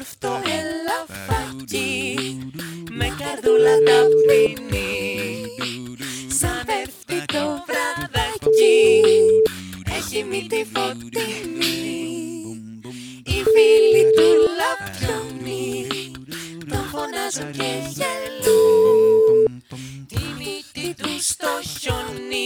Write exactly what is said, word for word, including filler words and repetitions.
αυτό ελαφάκι με καρδούλα ταπεινή, σαν πέφτει το βραδάκι, έχει μύτη φωτεινή. Οι φίλοι του λαπιονί τον φωνάζουν και γελούν, τη μύτη του στο χιόνι